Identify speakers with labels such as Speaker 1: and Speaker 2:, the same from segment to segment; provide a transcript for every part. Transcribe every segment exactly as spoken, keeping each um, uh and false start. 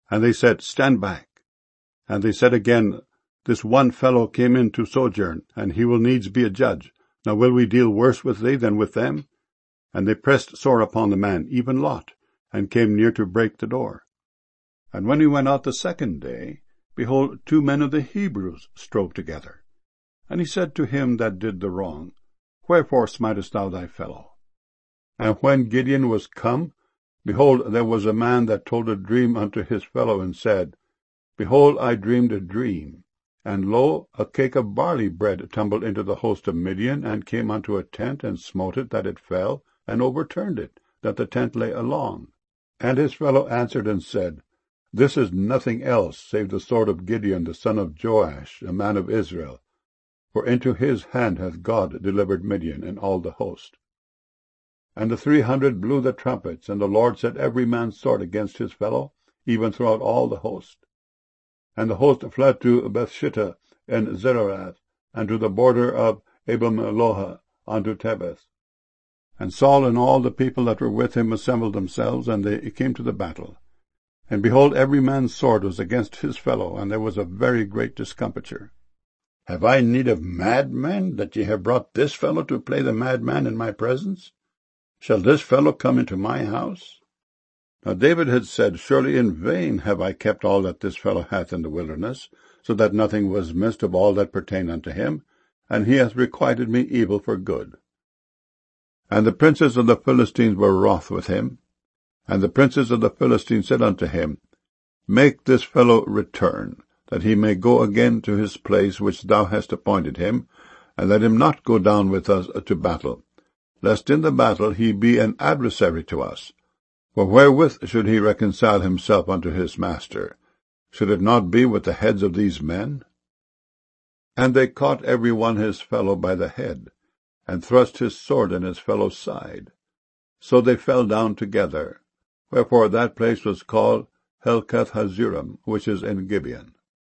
Speaker 1: And they said, Stand back. And they said again, This one fellow came in to sojourn, and he will needs be a judge. Now will we deal worse with thee than with them? And they pressed sore upon the man, even Lot, and came near to break the door. And when he went out the second day, behold, two men of the Hebrews strove together. And he said to him that did the wrong, Wherefore smitest thou thy fellow? And when Gideon was come, behold, there was a man that told a dream unto his fellow, and said, Behold, I dreamed a dream, and lo, a cake of barley bread tumbled into the host of Midian, and came unto a tent, and smote it, that it fell, and overturned it, that the tent lay along. And his fellow answered and said, This is nothing else save the sword of Gideon the son of Joash, a man of Israel. For into his hand hath God delivered Midian and all the host. And the three hundred blew the trumpets, and the Lord set every man's sword against his fellow, even throughout all the host. And the host fled to Bethshittah and Zererath, and to the border of Abel-meholah unto Tebeth. And Saul and all the people that were with him assembled themselves, and they came to the battle. And behold, every man's sword was against his fellow, and there was a very great discomfiture. Have I need of madmen, that ye have brought this fellow to play the madman in my presence? Shall this fellow come into my house? Now David had said, Surely in vain have I kept all that this fellow hath in the wilderness, so that nothing was missed of all that pertained unto him, and he hath requited me evil for good. And the princes of the Philistines were wroth with him. And the princes of the Philistines said unto him, Make this fellow return, that he may go again to his place which thou hast appointed him, and let him not go down with us to battle, lest in the battle he be an adversary to us. For wherewith should he reconcile himself unto his master? Should it not be with the heads of these men? And they caught every one his fellow by the head, and thrust his sword in his fellow's side. So they fell down together. Wherefore that place was called Helkath-Hazurim, which is in Gibeon.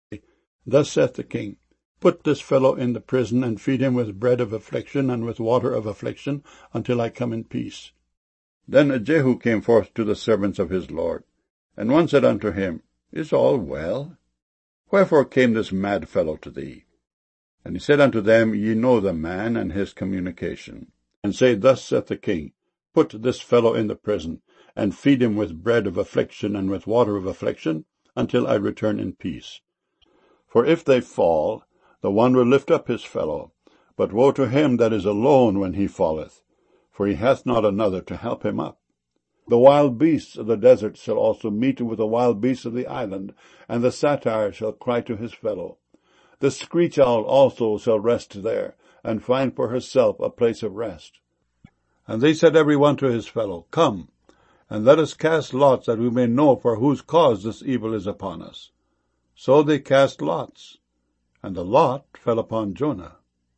Speaker 1: Thus saith the king, Put this fellow in the prison, and feed him with bread of affliction, and with water of affliction, until I come in peace. Then Jehu came forth to the servants of his lord. And one said unto him, Is all well? Wherefore came this mad fellow to thee? And he said unto them, Ye know the man and his communication. And say, Thus saith the king, Put this fellow in the prison, and feed him with bread of affliction, and with water of affliction, until I return in peace. For if they fall, the one will lift up his fellow, but woe to him that is alone when he falleth, for he hath not another to help him up. The wild beasts of the desert shall also meet with the wild beasts of the island, and the satyr shall cry to his fellow. The screech owl also shall rest there, and find for herself a place of rest. And they said every one to his fellow, Come, and let us cast lots, that we may know for whose cause this evil is upon us. So they cast lots, and the lot fell upon Jonah.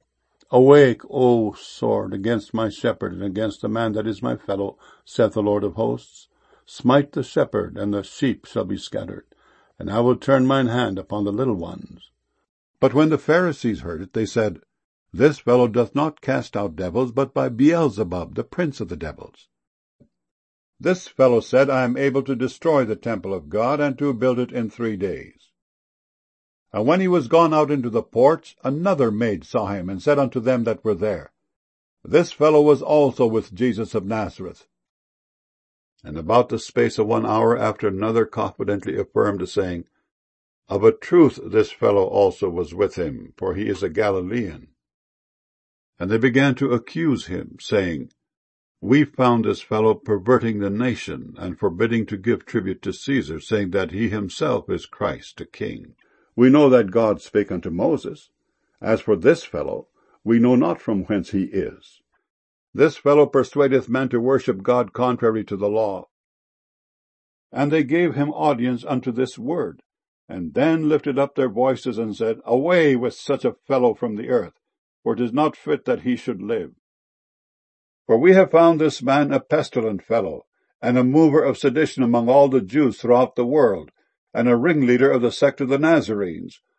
Speaker 1: Awake, O sword, against my shepherd, and against the man that is my fellow, saith the Lord of hosts. Smite the shepherd, and the sheep shall be scattered, and I will turn mine hand upon the little ones. But when the Pharisees heard it, they said, This fellow doth not cast out devils, but by Beelzebub, the prince of the devils. This fellow said, I am able to destroy the temple of God, and to build it in three days. And when he was gone out into the porch, another maid saw him, and said unto them that were there, This fellow was also with Jesus of Nazareth. And about the space of one hour after another confidently affirmed, saying, Of a truth this fellow also was with him, for he is a Galilean. And they began to accuse him, saying, We found this fellow perverting the nation, and forbidding to give tribute to Caesar, saying that he himself is Christ, a king. We know that God spake unto Moses. As for this fellow, we know not from whence he is. This fellow persuadeth men to worship God contrary to the law. And they gave him audience unto this word, and then lifted up their voices, and said, Away with such a fellow from the earth, for it is not fit that he should live. For we have found this man a pestilent fellow, and a mover of sedition among all the Jews throughout the world, and a ringleader of the sect of the Nazarenes,